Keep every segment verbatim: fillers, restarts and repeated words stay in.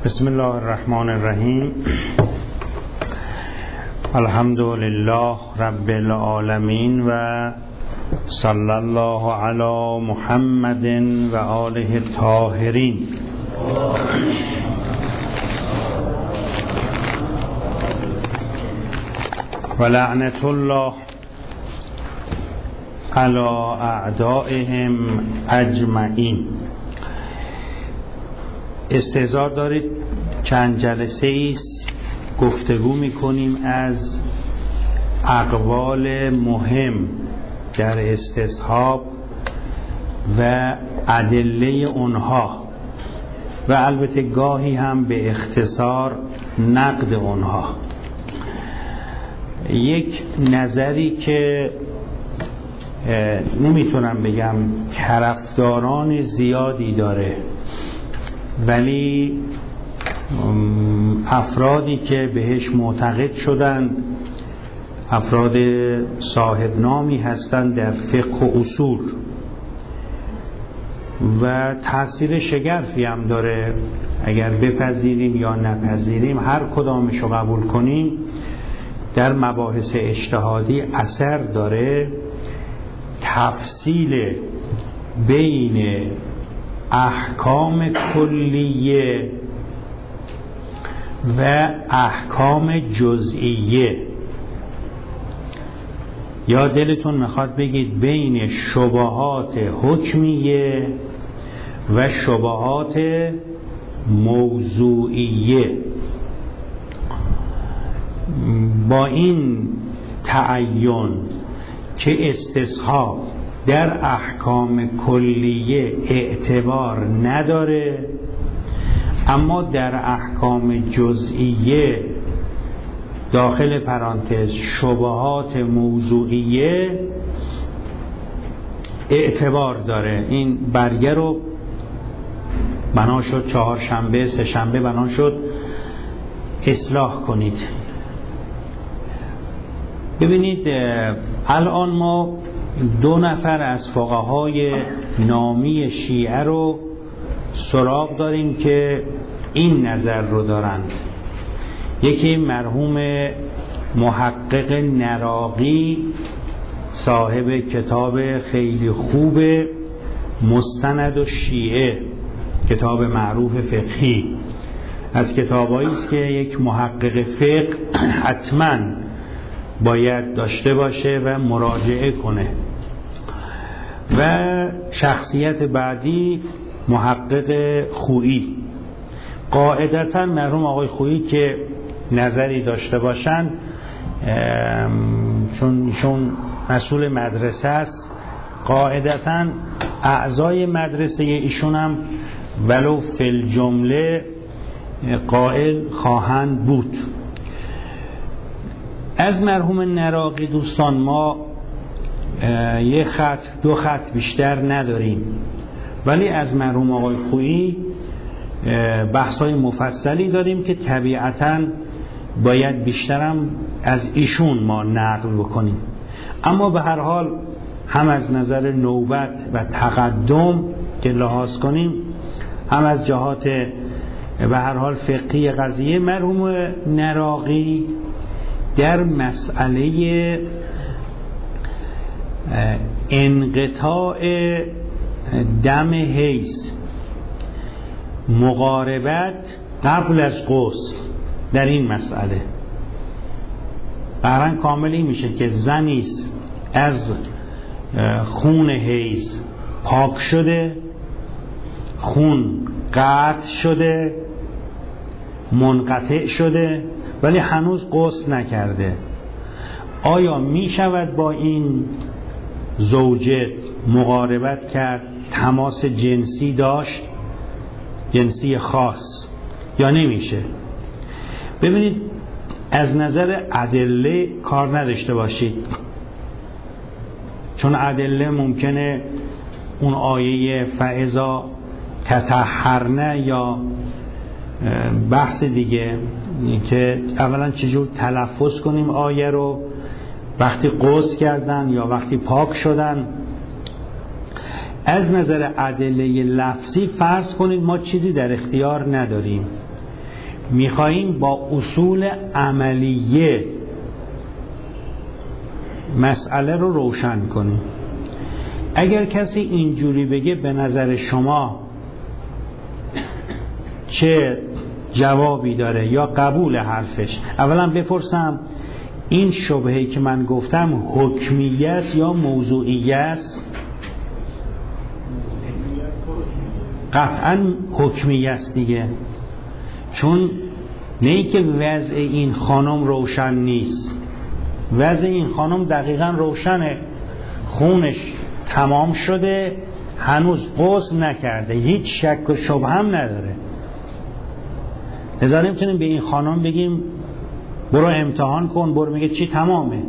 بسم الله الرحمن الرحیم. الحمد لله رب العالمین و صلی الله علی محمد و آله الطاهرین. و لعنت الله علی اعدائهم اجمعین. استعذار دارید چند جلسه ایست گفتگو میکنیم از اقوال مهم در استصحاب و ادله اونها و البته گاهی هم به اختصار نقد اونها. یک نظری که نمیتونم بگم طرفداران زیادی داره، ولی افرادی که بهش معتقد شدند افراد صاحب نامی هستند در فقه و اصول و تاثیر شگرفی هم داره. اگر بپذیریم یا نپذیریم، هر کدامشو قبول کنیم، در مباحث اجتهادی اثر داره. تفصیل بین احکام کلیه و احکام جزئیه، یا دلتون میخواد بگید بین شبهات حکمیه و شبهات موضوعیه، با این تعین که استصحاب در احکام کلیه اعتبار نداره، اما در احکام جزئیه داخل پرانتز شبهات موضوعیه اعتبار داره. این برگه رو بنا شد چهارشنبه سه شنبه بنا شد اصلاح کنید. ببینید الان ما دو نفر از فقهای نامی شیعه رو سراغ داریم که این نظر رو دارند. یکی مرحوم محقق نراقی صاحب کتاب خیلی خوب مستند و شیعه، کتاب معروف فقهی، از کتابایی است که یک محقق فقه حتماً باید داشته باشه و مراجعه کنه. و شخصیت بعدی محقق خویی. قاعدتا مرحوم آقای خویی که نظری داشته باشن، چون ایشون مسئول مدرسه است، قاعدتا اعضای مدرسه ایشون هم ولو فی الجمله قائل خواهند بود. از مرحوم نراقی دوستان ما یک خط دو خط بیشتر نداریم، ولی از مرحوم آقای خویی بحث‌های مفصلی داریم که طبیعتاً باید بیشترم از ایشون ما نقل بکنیم. اما به هر حال هم از نظر نوبت و تقدم که لحاظ کنیم، هم از جهات به هر حال فقهی قضیه، مرحوم نراقی در مسئله انقطاع دم حیض، مقاربت قبل از غسل، در این مسئله قرآن کاملی میشه که زنیست از خون حیض پاک شده، خون قطع شده، منقطع شده، ولی هنوز غسل نکرده. آیا می شود با این زوجه مقاربت کرد، تماس جنسی داشت، جنسی خاص، یا نمیشه؟ ببینید از نظر ادله کار نداشته باشید، چون ادله ممکنه اون آیه فاذا تطهرن یا بحث دیگه که اولا چجور تلفظ کنیم آیه رو، وقتی غسل کردن یا وقتی پاک شدن. از نظر ادله لفظی فرض کنید ما چیزی در اختیار نداریم، میخواییم با اصول عملیه مسئله رو روشن کنیم. اگر کسی اینجوری بگه به نظر شما چه جوابی داره یا قبول حرفش؟ اولا بپرسم این شبهه‌ای که من گفتم حکمیه است یا موضوعیه است؟ قطعا حکمیه است دیگه، چون نه ای که وضع این خانم روشن نیست، وضع این خانم دقیقا روشنه، خونش تمام شده، هنوز غسل نکرده، هیچ شک و شبهه هم نداره. لذا نمیتونیم به این خانم بگیم برو امتحان کن، برو میگه چی تمامه.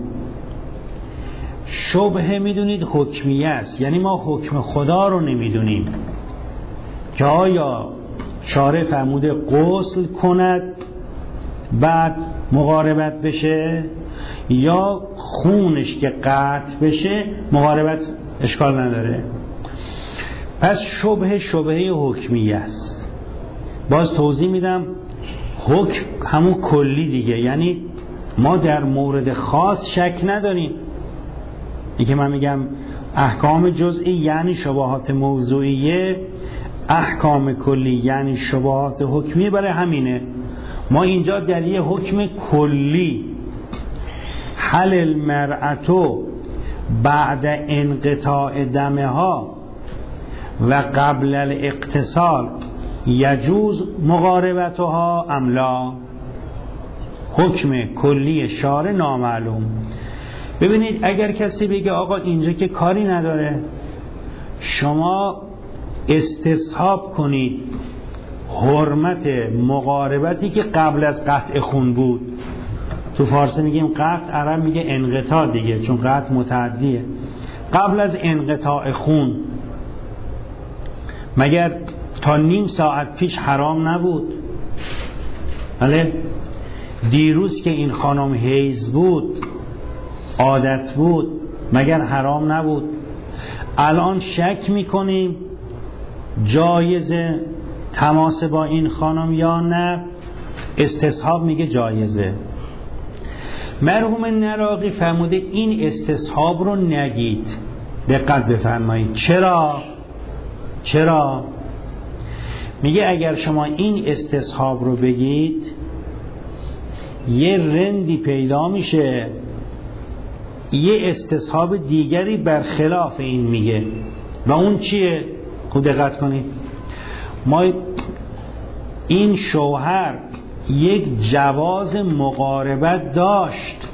شبهه میدونید حکمیه است، یعنی ما حکم خدا رو نمیدونیم که آیا شارع فرموده غسل کند بعد مقاربت بشه یا خونش که قطع بشه مقاربت اشکال نداره. پس شبهه شبهه حکمیه است. باز توضیح میدم، حکم همون کلی دیگه، یعنی ما در مورد خاص شک نداریم. این که من میگم احکام جزئی یعنی شبهات موضوعیه، احکام کلی یعنی شبهات حکمی، برای همینه ما اینجا در یه حکم کلی حل المرأتو بعد انقطاع دمها و قبل الاغتسال یجوز مقاربتها ام لا، حکم کلی شارع نامعلوم. ببینید اگر کسی بگه آقا اینجا که کاری نداره، شما استصحاب کنید حرمت مقاربتی که قبل از قطع خون بود. تو فارسی میگیم قطع، عرب میگه انقطاع دیگه، چون قطع متعدیه. قبل از انقطاع خون مگر تا نیم ساعت پیش حرام نبود؟ بله، دیروز که این خانم حیض بود، عادت بود، مگر حرام نبود؟ الان شک میکنیم جایزه تماس با این خانم یا نه؟ استصحاب میگه جایزه. مرحوم نراقی فرموده این استصحاب رو نگید. دقت بفرمایید. چرا؟ چرا؟ میگه اگر شما این استصحاب رو بگید یه رندی پیدا میشه، یه استصحاب دیگری برخلاف این میگه. و اون چیه؟ خوب دقت کنید. ما این شوهر یک جواز مقاربت داشت.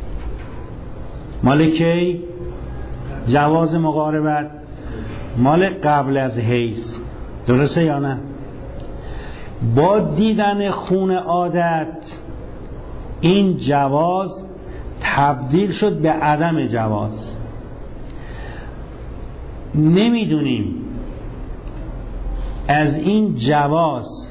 مال کی؟ جواز مقاربت مال قبل از حیض، درسته یا نه؟ با دیدن خون عادت این جواز تبدیل شد به عدم جواز. نمیدونیم از این جواز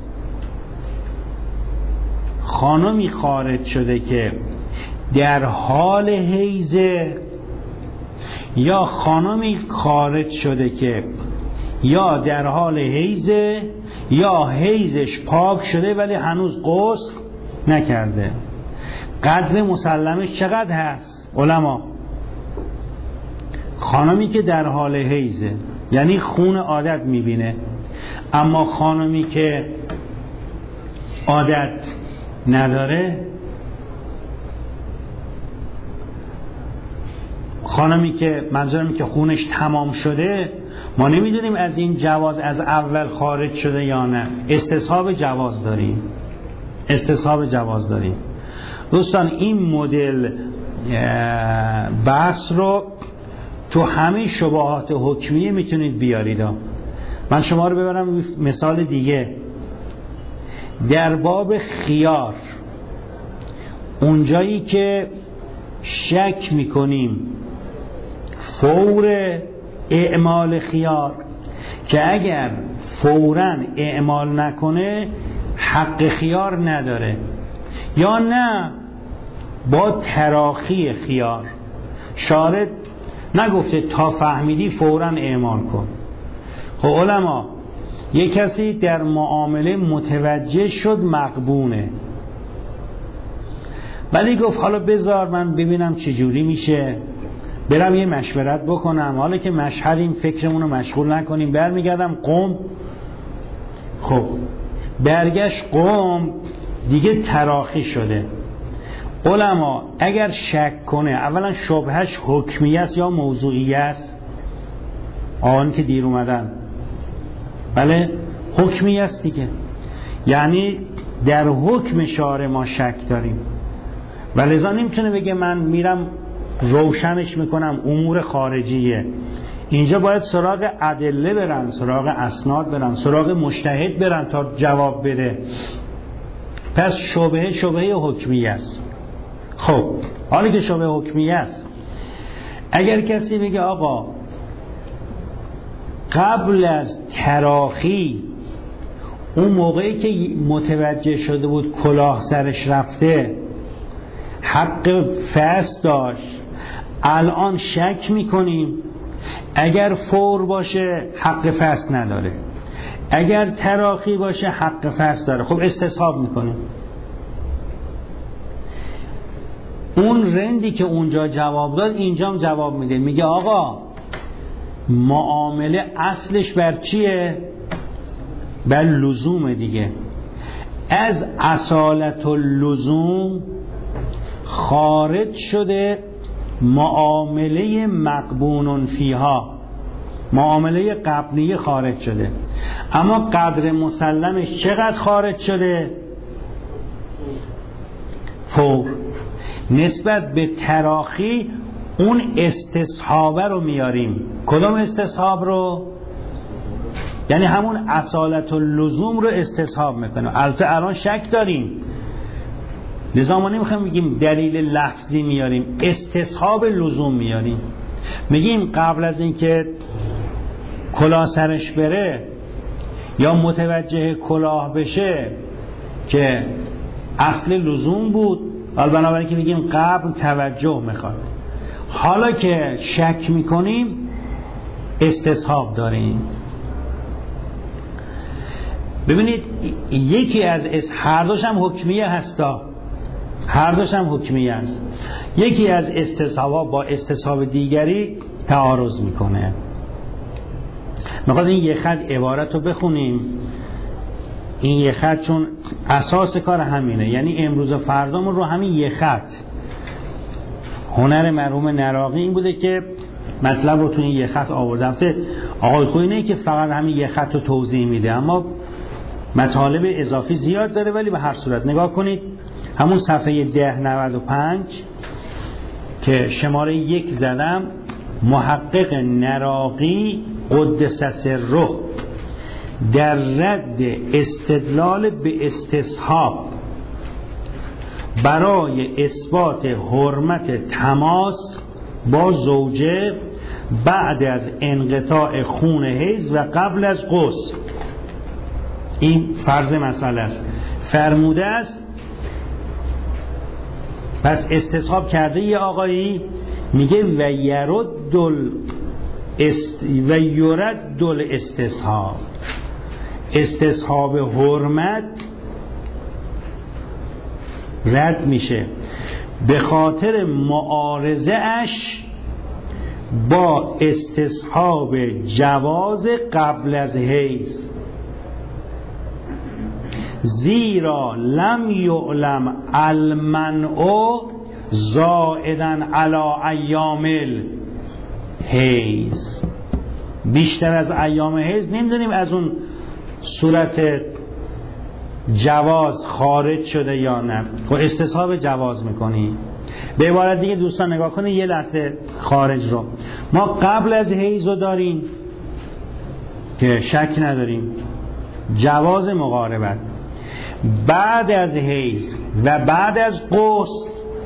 خانمی خارج شده که در حال حیضه یا خانمی خارج شده که یا در حال حیضه یا حیضش پاک شده ولی هنوز غسل نکرده. قدر مسلمش چقدر هست علما؟ خانمی که در حال حیضه یعنی خون عادت میبینه، اما خانمی که عادت نداره، خانمی که منظورم که خونش تمام شده، ما نمیدونیم از این جواز از اول خارج شده یا نه. استصحاب جواز داریم، استصحاب جواز داریم. دوستان این مدل بحث رو تو همه شبهات حکمیه میتونید بیارید. من شما رو ببرم مثال دیگه. در باب خیار، اونجایی که شک میکنیم فور اعمال خیار، که اگر فوراً اعمال نکنه حق خیار نداره، یا نه با تراخی خیار، شارع نگفته تا فهمیدی فوراً اعمال کن. خب علما یک کسی در معامله متوجه شد مغبونه، ولی گفت حالا بذار من ببینم چجوری میشه، برم یه مشورت بکنم، حالا که مشهدیم فکرمونو مشغول نکنیم، برمیگردم قم. خب برگشت قم دیگه تراخی شده. علما اگر شک کنه اولا شبهش حکمی است یا موضوعی است؟ آن که دیر اومدن بله حکمی است دیگه، یعنی در حکم شارع ما شک داریم و لذا نمیتونه بگه من میرم روشنش میکنم امور خارجیه. اینجا باید سراغ ادله برن، سراغ اسناد برن، سراغ مجتهد برن تا جواب بده. پس شبهه شبهه حکمی است. خب حالی که شبهه حکمی است، اگر کسی بگه آقا قبل از تراخی اون موقعی که متوجه شده بود کلاه سرش رفته حق فسخ داشت، الان شک میکنیم اگر فور باشه حق فسخ نداره، اگر تراخی باشه حق فسخ داره. خب استصحاب میکنیم. اون رندی که اونجا جواب داد اینجا هم جواب میده، میگه آقا معامله اصلش بر چیه؟ بر لزوم دیگه. از اصالت اللزوم خارج شده معامله مقبون فیها، معامله قبلی خارج شده، اما قدر مسلمش چقدر خارج شده؟ فور. نسبت به تراخی اون استصحابه رو میاریم. کدام استصحاب رو؟ یعنی همون اصالت اللزوم رو استصحاب میکنیم. البته الان شک داریم، لذا ما نمیخوایم بگیم دلیل لفظی میاریم، استصحاب لزوم میاریم. میگیم قبل از اینکه کلاه سرش بره یا متوجه کلاه بشه که اصل لزوم بود، حالا بنابراین که میگیم قبل توجه میخواد. حالا که شک میکنیم استصحاب داریم. ببینید یکی از اس هر دوش هم حکمیه هستا، هر دوش هم حکمیه است. یکی از استصحاب با استصحاب دیگری تعارض میکنه. میخواد این یه خط عبارت رو بخونیم، این یه خط چون اساس کار همینه، یعنی امروز و فردامون رو همین یه خط. هنر مرحوم نراقی این بوده که مطلب رو تو این یه خط آوردم. آقای خویی نه که فقط همین یه خط رو توضیح میده، اما مطالب اضافی زیاد داره. ولی به هر صورت نگاه کنید همون صفحه ده نود و پنج که شماره یک زدم، محقق نراقی قدس سره در رد استدلال به استصحاب برای اثبات حرمت تماس با زوجه بعد از انقطاع خون حیض و قبل از غسل، این فرض مسئله است، فرموده است. پس استصحاب کرده یه آقایی میگه و یرد دل است و یرد دل استصحاب، استصحاب حرمت رد میشه به خاطر معارضه اش با استصحاب جواز قبل از حیض، زیرا لم یعلم المنع زائدا علی ایام الحیض. بیشتر از ایام حیض نمیدونیم از اون صورت جواز خارج شده یا نه. خب استصحاب جواز میکنی. به عبارت دیگه دوستان نگاه کنید یه لحظه خارج رو. ما قبل از حیض رو داریم که شک نداریم جواز مقاربت، بعد از حیض و بعد از غسل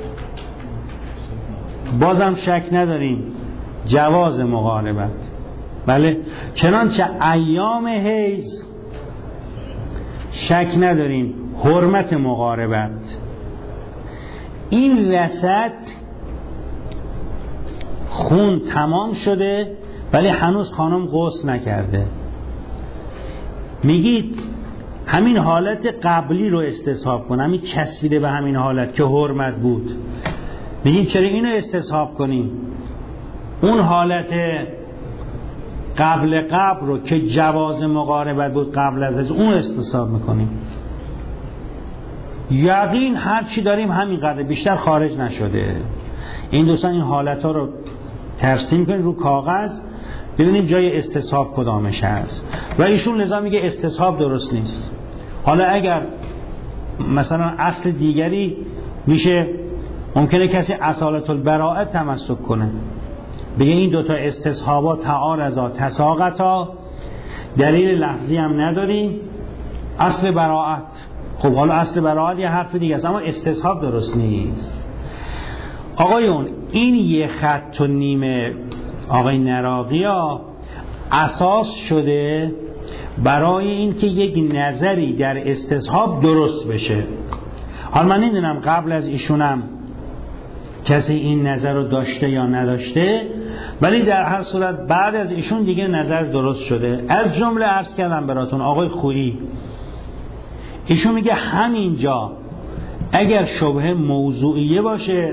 بازم شک نداریم جواز مقاربت. بله، چنانچه ایام حیض شک نداریم حرمت مقاربت. این وسط خون تمام شده ولی هنوز خانم غسل نکرده. میگید همین حالت قبلی رو استصحاب کن، همین چسبیده به همین حالت که حرمت بود، میگید چرا اینو استصحاب کنیم؟ اون حالت قبل قبل رو که جواز مقاربت بود قبل از اون استصحاب میکنیم. یقین هر چی داریم همین قدر، بیشتر خارج نشده. این دوستان این حالت ها رو ترسیم کنید رو کاغذ، ببینیم جای استصحاب کدامش هست. و ایشون لذا میگه استصحاب درست نیست. حالا اگر مثلا اصل دیگری میشه، ممکنه کسی اصالت البراءه تمسک کنه، بگه این دوتا استصحابا تعارضا تساقطا، دلیل لفظی هم نداریم، اصل براءت. خب حالا اصل براءت یه حرف دیگه است، اما استصحاب درست نیست. آقایون این یه خط و نیمه آقای نراقی ها اساس شده برای این که یک نظری در استصحاب درست بشه. حالا من نمیدونم قبل از ایشونم کسی این نظر رو داشته یا نداشته، ولی در هر صورت بعد از ایشون دیگه نظر درست شده. از جمله عرض کردم براتون آقای خویی، ایشون میگه همینجا اگر شبهه موضوعیه باشه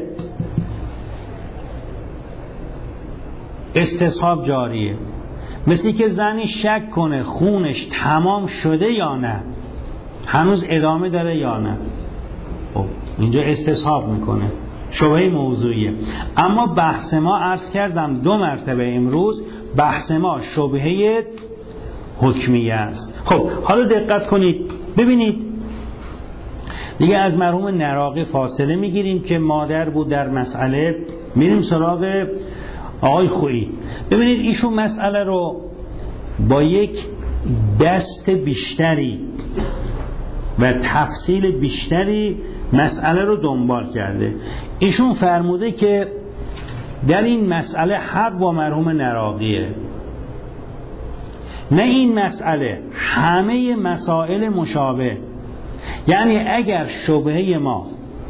استصحاب جاریه، مثلی که زنی شک کنه خونش تمام شده یا نه، هنوز ادامه داره یا نه، خب اینجا استصحاب میکنه، شبهه موضوعیه. اما بحث ما عرض کردم دو مرتبه امروز، بحث ما شبهه حکمیه است. خب حالا دقت کنید ببینید دیگه از مرحوم نراقی فاصله میگیریم که مادر بود در مسئله، میریم سراغ آقای خویی. ببینید ایشون مسئله رو با یک دست بیشتری و تفصیل بیشتری مسئله رو دنبال کرده. ایشون فرموده که در این مسئله حق با مرحوم نراقیه، نه این مسئله، همه مسائل مشابه. یعنی اگر شبهه ما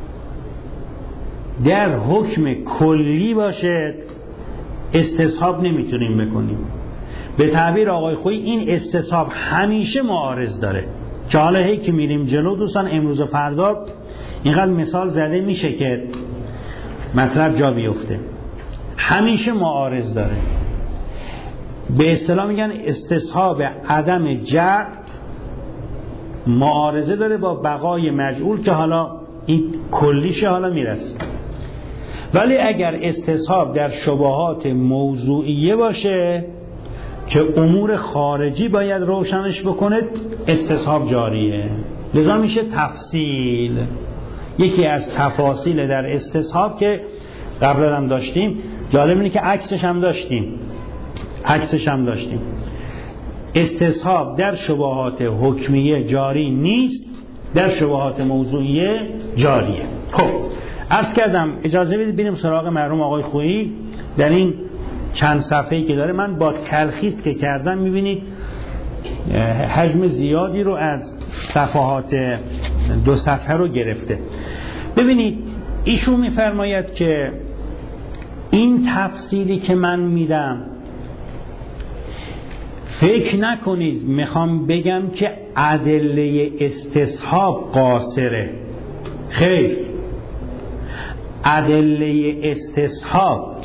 در حکم کلی باشه استصحاب نمیتونیم بکنیم. به تعبیر آقای خویی این استصحاب همیشه معارض داره، که حالا هی که میریم جلو دوستان امروز و فردا اینقدر مثال زده میشه که مطلب جا بیفته. همیشه معارض داره. به اصطلاح میگن استصحاب عدم جعل معارضه داره با بقای مجعول، که حالا این کلیشه حالا میرسه. ولی اگر استصحاب در شبهات موضوعیه باشه که امور خارجی باید روشنش بکنه استصحاب جاریه. لذا میشه تفصیل. یکی از تفاصیل در استصحاب که قبلا هم داشتیم، جالب اینه که عکسش هم داشتیم عکسش هم داشتیم استصحاب در شبهات حکمیه جاری نیست، در شبهات موضوعیه جاریه. خب عرض کردم، اجازه بدید بریم سراغ مرحوم آقای خویی. در این چند صفحه‌ای که داره من با تلخیص که کردم میبینید حجم زیادی رو از صفحات دو صفحه رو گرفته. ببینید ایشون میفرماید که این تفصیلی که من میدم فکر نکنید میخوام بگم که ادله استصحاب قاصره، خیر، ادله استصحاب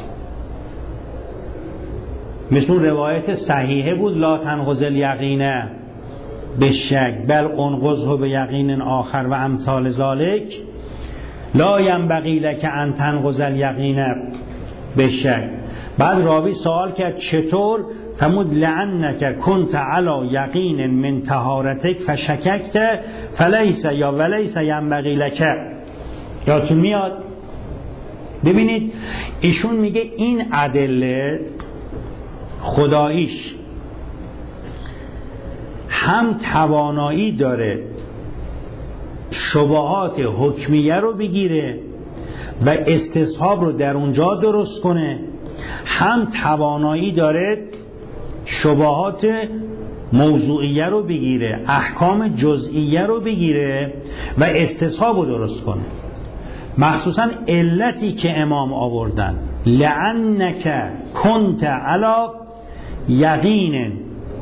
مثل روایت صحیحه بود لا تنقض الیقین بالشک بل انقضه بیقین آخر و امثال ذالک لا ینبغی لک ان تنقض الیقین بالشک. بعد راوی سوال کرد چطور؟ فرمود لعنک کنت علی یقین من طهارتک فشککت فلیس یا ولیس ینبغی لک. یادتون میاد؟ ببینید ایشون میگه این ادله خداییش هم توانایی داره شبهات حکمیه رو بگیره و استصحاب رو در اونجا درست کنه، هم توانایی داره شبهات موضوعیه رو بگیره، احکام جزئیه رو بگیره و استصحاب رو درست کنه. مخصوصا علتی که امام آوردن لعنک کنت علی یقین،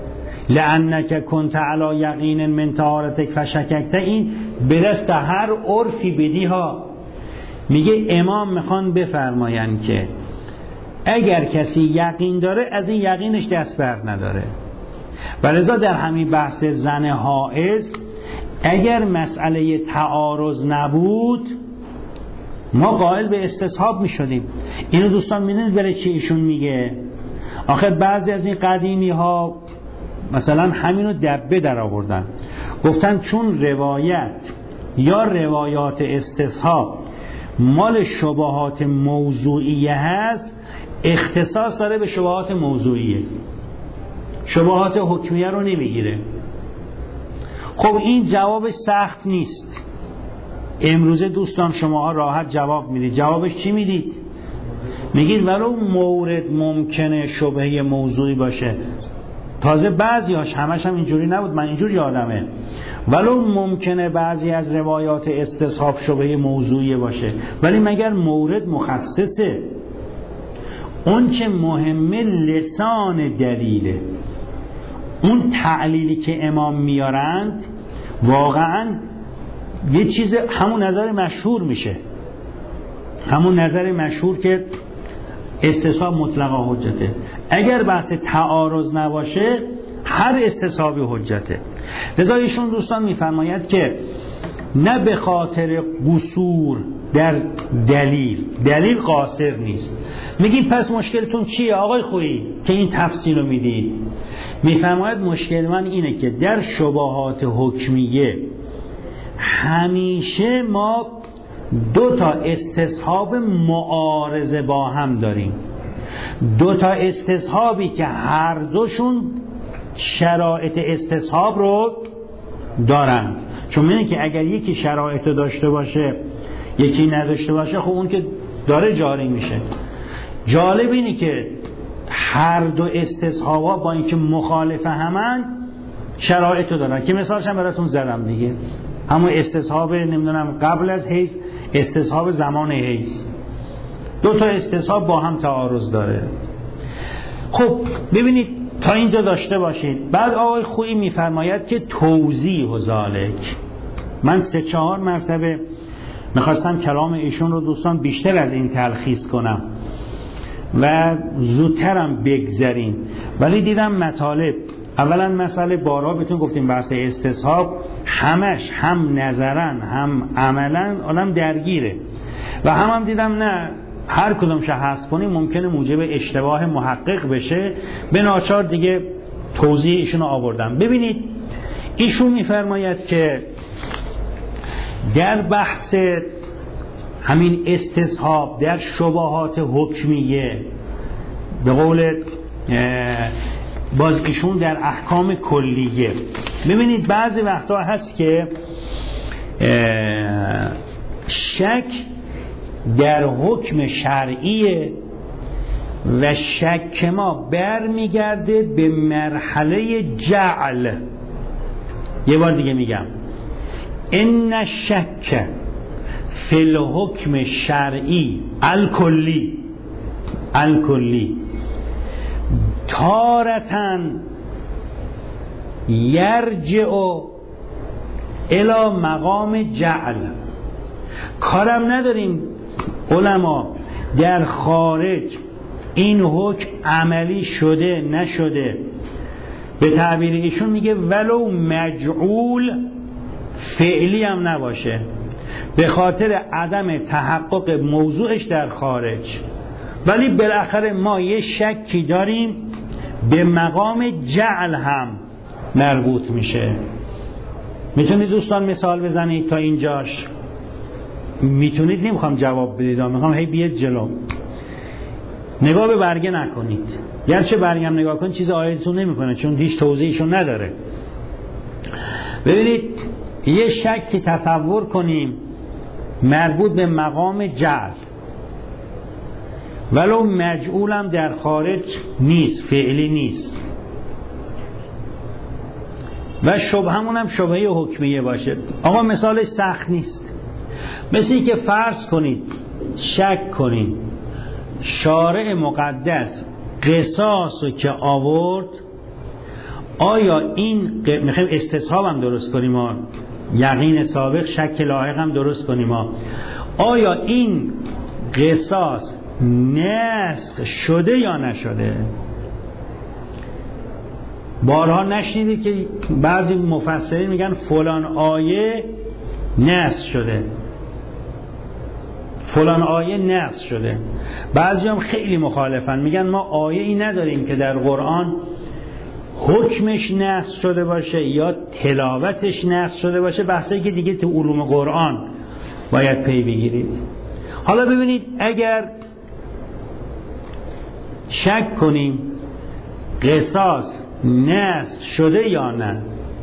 لأنک کنت علی یقین من طهارتک فشککت، این به دست هر عرفی بدی ها. میگه امام میخوان بفرماین که اگر کسی یقین داره از این یقینش دست بر نداره. ولذا در همین بحث زن حائض اگر مسئله تعارض نبود ما قائل به استصحاب می شدیم. اینو دوستان میدونید برای چی ایشون میگه؟ آخه بعضی از این قدیمی ها مثلا همینو دبه در آوردن، گفتن چون روایت یا روایات استصحاب مال شبهات موضوعیه هست، اختصاص داره به شبهات موضوعیه، شبهات حکمیه رو نمیگیره. خب این جوابش سخت نیست. امروزه دوستان شماها راحت جواب میدید. جوابش چی میدید؟ میگید ولو مورد ممکنه شبهه موضوعی باشه. تازه بعضی هاش همش هم اینجوری نبود، من اینجور یادمه، ولو ممکنه بعضی از روایات استصحاب شبهه موضوعی باشه، ولی مگر مورد مخصصه؟ اون که مهمه لسان دلیله. اون تعلیلی که امام میارند واقعا یه چیز همون نظر مشهور میشه، همون نظر مشهور که استصحاب مطلقا حجته. اگر بحث تعارض نباشه هر استصحابی حجته. لذا ایشون دوستان میفرماید که نه به خاطر قصور در دلیل، دلیل قاصر نیست. میگیم پس مشکلتون چیه آقای خویی که این تفصیل رو میدید؟ میفرماید مشکل من اینه که در شبهات حکمیه همیشه ما دو تا استصحاب معارضه با هم داریم، دو تا استصحابی که هر دوشون شرایط استصحاب رو دارند. چون میگه که اگر یکی شرایط داشته باشه یکی نداشته باشه، خب اون که داره جاری میشه. جالب اینه که هر دو استصحابا با اینکه مخالف همن شرایط رو دارن، که مثالش هم براتون زدم دیگه، همون استصحاب نمیدونم قبل از حیض، استصحاب زمان حیض، دو تا استصحاب با هم تعارض داره. خب ببینید تا اینجا داشته باشید. بعد آقای خویی میفرماید که توضیح و ذالک، من سه چهار مرتبه میخواستم کلام ایشون رو دوستان بیشتر از این تلخیص کنم و زودترم بگذریم، ولی دیدم مطالب، اولا مسئله بارها بهتون گفتیم بحث استصحاب همش هم نظرن هم عملا آدم درگیره و هم هم دیدم نه هر کدومش حذف کنیم ممکنه موجب اشتباه محقق بشه، به ناچار دیگه توضیح ایشون رو آوردم. ببینید ایشون میفرماید که در بحث همین استصحاب در شبهات حکمیه، به قول باز ایشون در احکام کلیه، ببینید بعضی وقتا هست که شک در حکم شرعیه و شک ما برمیگرده به مرحله جعل. یه بار دیگه میگم، ان شک فی الحکم شرعی الکلی الکلی تارتن یرجع الی مقام جعل. کارم نداریم علما در خارج این حکم عملی شده نشده، به تعبیر ایشون میگه ولو مجعول فعلی هم نباشه، به خاطر عدم تحقق موضوعش در خارج، ولی بالاخره ما یه شکی داریم به مقام جعل هم مربوط میشه. میتونید دوستان مثال بزنید تا اینجاش؟ میتونید، نمیخوام جواب بدید، میخوام هی بیاد جلو. نگاه به برگه نکنید، گرچه برگه هم نگاه کنید چیز آیدتون نمیکنه چون هیچ توضیحشون نداره. ببینید یه شکی تصور کنیم مربوط به مقام جعل، ولو مجعولم در خارج نیست، فعلی نیست، و شبهمون هم شبهه حکمیه باشه. آقا مثالش سخت نیست، مثل این که فرض کنید شک کنید شارع مقدس قصاصو که آورد آیا این میخوایم استصحاب هم درست کنیم ما، یقین سابق شک لاحق هم درست کنیم ما، آیا این قصاص نسخ شده یا نشده؟ بارها نشنیدید که بعضی مفسرین میگن فلان آیه نسخ شده، فلان آیه نسخ شده. بعضی هم خیلی مخالفن، میگن ما آیه ای نداریم که در قرآن حکمش نسخ شده باشه یا تلاوتش نسخ شده باشه، بحثی که دیگه تو علوم قرآن باید پی بگیرید. حالا ببینید اگر شک کنیم قصاص نسخ شده یا نه،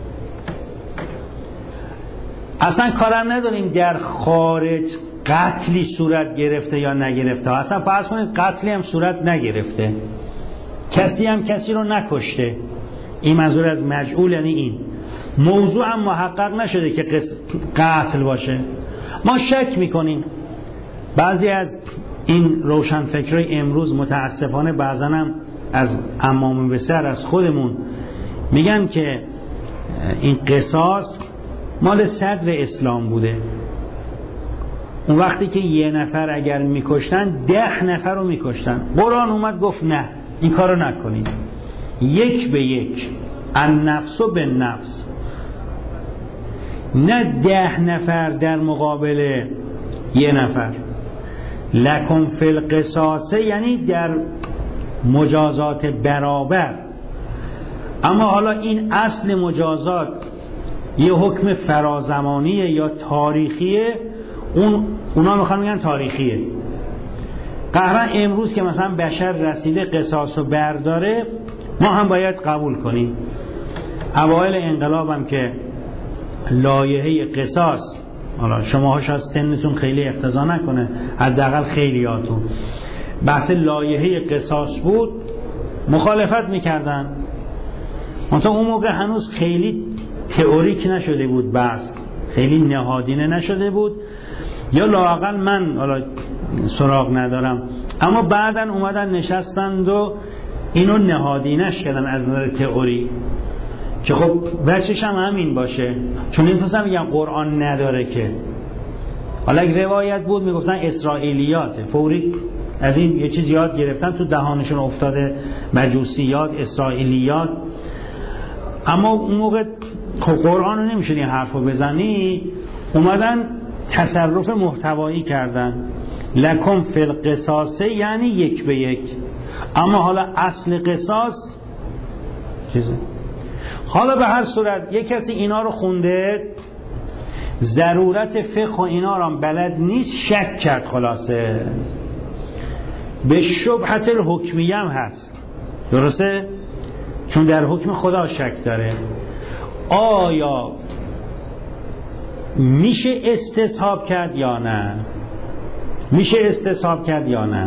اصلا کارم نداریم در خارج قتلی صورت گرفته یا نگرفته، اصلا فرض کنید قتلی هم صورت نگرفته، کسی هم کسی رو نکشته، این منظور از مجعول یعنی این موضوع هم محقق نشده که قتل باشه، ما شک میکنیم. بعضی از این روشنفکرای امروز متاسفانه بعضا هم از عمام به سر از خودمون میگن که این قصاص مال صدر اسلام بوده. اون وقتی که یه نفر اگر میکشتن ده نفر رو میکشتن، قرآن اومد گفت نه این کارو نکنید، یک به یک، النفس به نفس، نه ده نفر در مقابل یه نفر. لکن فی القصاص یعنی در مجازات برابر. اما حالا این اصل مجازات یه حکم فرازمانیه یا تاریخیه، اون اونا میخوان میگن تاریخیه. قهرن امروز که مثلا بشر رسیده قصاص رو برداره، ما هم باید قبول کنیم. اوایل انقلاب هم که لایحه قصاص، حالا شما شاید سنتون خیلی اقتضا نکنه، حداقل خیلیاتون، بحث لایحه قصاص بود، مخالفت میکردن. منتها اون موقع هنوز خیلی تئوریک نشده بود، بحث خیلی نهادینه نشده بود، یا لااقل من حالا سراغ ندارم، اما بعداً اومدن نشستند و اینو نهادینش کردن از نظر تئوری، که خب وجهش هم همین باشه، چون این توصم میگم قرآن نداره که. حالا اگه روایت بود میگفتن اسرائیلیاته، فوری از این یه چیز یاد گرفتن تو دهانشون افتاده، مجوسیات، اسرائیلیات. اما اون موقع خب قرآن رو نمیشه این حرف رو بزنی، اومدن تصرف محتوایی کردن. لکن فی القصاص یعنی یک به یک، اما حالا اصل قصاص چیزه. حالا به هر صورت یک کسی اینا رو خونده، ضرورت فقه و اینا رو بلد نیست، شک کرد، خلاصه به شبهت الحکمیه هم هست، درسته؟ چون در حکم خدا شک داره. آیا میشه استصحاب کرد یا نه؟ میشه استصحاب کرد یا نه؟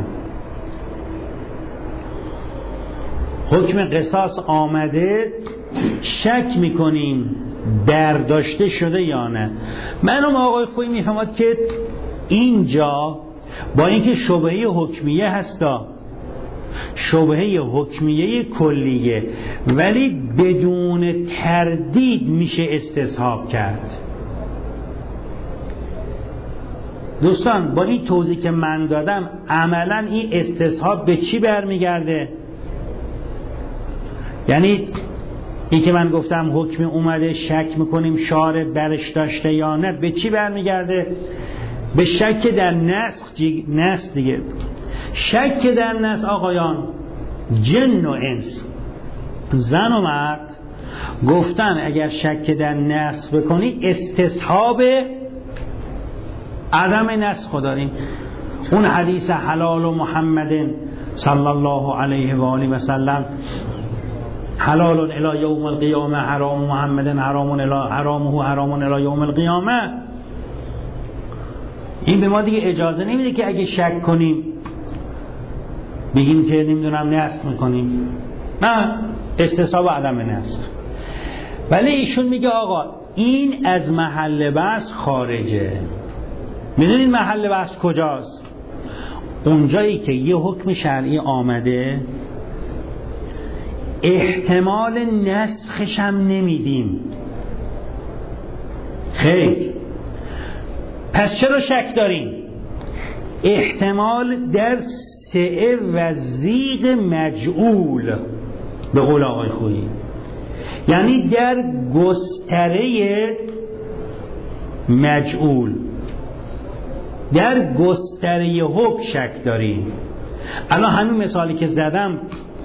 حکم قصاص آمده، شک میکنیم برداشته شده یا نه. منم آقای خویی میفهمد که اینجا با اینکه شبهه حکمیه هستا، شبهه حکمیه کلیه، ولی بدون تردید میشه استصحاب کرد. دوستان با این توضیح که من دادم عملا این استصحاب به چی برمیگرده؟ یعنی این که من گفتم حکم اومده، شک میکنیم شارع برش داشته یا نه، به چی برمیگرده؟ به شک در نسخ. نسخ دیگه، شک در نسخ آقایان، جن و انس، زن و مرد گفتن اگر شک در نسخ بکنی استصحاب عدم نسخ داریم. اون حدیث حلال و محمد صلی الله علیه و آله و سلم، حلال الی یوم القیامه، حرام محمد حرام الی حرامه حرام الی یوم القیامه. این به ما دیگه اجازه نمیده که اگه شک کنیم بگیم که نمیدونم نسخ میکنیم، نه، استصحاب عدم نسخ. ولی ایشون میگه آقا این از محل بحث خارجه. میدونین محل بحث کجاست؟ اونجایی که یه حکم شرعی آمده، احتمال نسخش هم نمیدیم. خیر، پس چرا شک داریم؟ احتمال در سعه و زیغ مجعول به قول آقای خویی، یعنی در گستره مجعول، در گستره حکم شک داریم. الان همین مثالی که زدم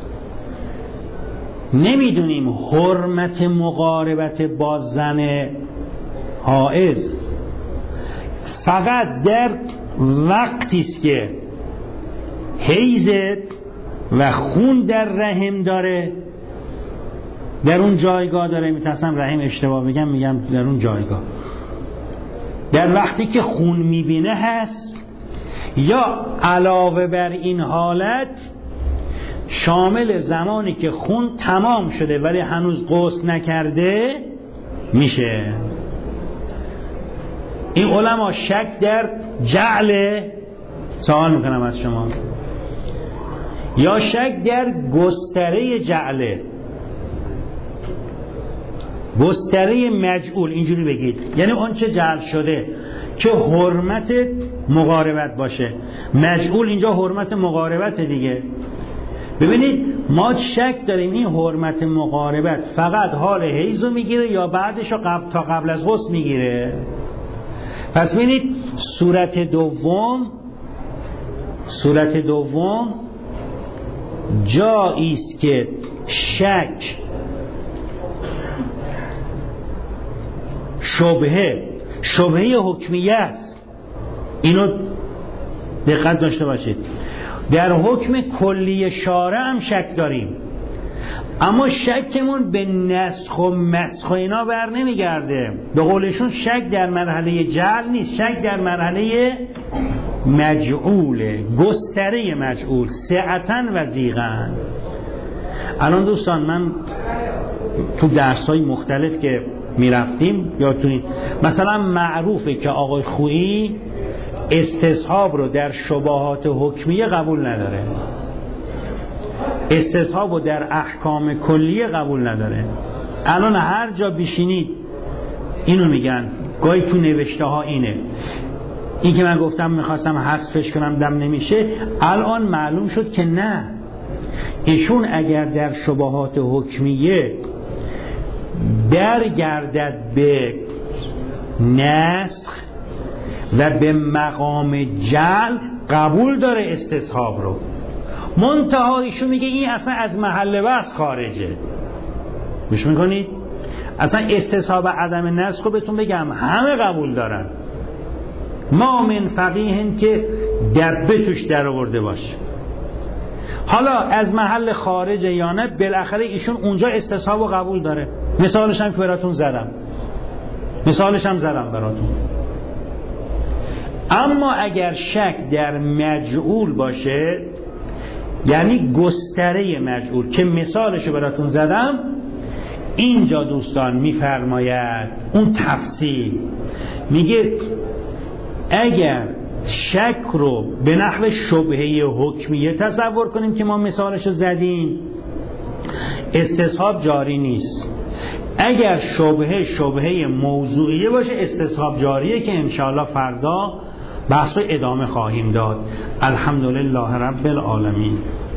نمیدونیم حرمت مقاربت با زن حائض فقط در وقتی است که حیض و خون در رحم داره، در اون جایگاه داره، میترسم رحم اشتباه بگم، میگم در اون جایگاه، در وقتی که خون میبینه هست، یا علاوه بر این حالت شامل زمانی که خون تمام شده ولی هنوز غسل نکرده میشه. این علما شک در جعل، سوال میکنم از شما، یا شک در گستره جعله، گستره مجعول، اینجوری بگید، یعنی اون چه جعل شده که حرمت مقاربت باشه. مجعول اینجا حرمت مقاربت دیگه. ببینید ما شک داریم این حرمت مقاربت فقط حال حیض رو میگیره یا بعدش رو قبل تا قبل از غسل میگیره. پس ببینید صورت دوم، صورت دوم جایی است که شک، شبهه، شبهه حکمیه است. اینو دقت داشته باشید. در حکم کلی شارع هم شک داریم، اما شکمون به نسخ و مسخ و اینا بر نمیگرده. به قولشون شک در مرحله جعل نیست، شک در مرحله مجعوله، گستره مجعول، سعتن و زیغن. الان دوستان من تو درس‌های مختلف که میرفتیم یادتونید مثلا معروفه که آقای خویی استصحاب رو در شبهات حکمیه قبول نداره، استصحاب رو در احکام کلیه قبول نداره. الان هر جا بشینید اینو میگن، گاهی تو نوشته ها اینه. این که من گفتم میخواستم حذفش کنم دم نمیشه، الان معلوم شد که نه، ایشون اگر در شبهات حکمیه برگردد به نسخ و به مقام جعل قبول داره استصحاب رو، منتها ایشون میگه این اصلا از محل بحث خارجه. گوش میکنید؟ اصلا استصحاب عدم نسخ رو بهتون بگم همه قبول دارن، ما من فقیهن که دبه توش در آورده باشه. حالا از محل خارجه یا نه، بالاخره ایشون اونجا استصحاب رو قبول داره. مثالش هم که براتون زدم، مثالش هم زدم براتون. اما اگر شک در مجعول باشه، یعنی گستره مجعول که مثالشو براتون زدم، اینجا دوستان میفرماید اون تفصیل، میگه اگر شک رو به نحو شبهه حکمیه تصور کنیم که ما مثالشو زدیم، استصحاب جاری نیست. اگر شبهه شبهه موضوعیه باشه استصحاب جاریه که انشاءالله فردا بحث رو ادامه خواهیم داد. الحمدلله رب العالمین.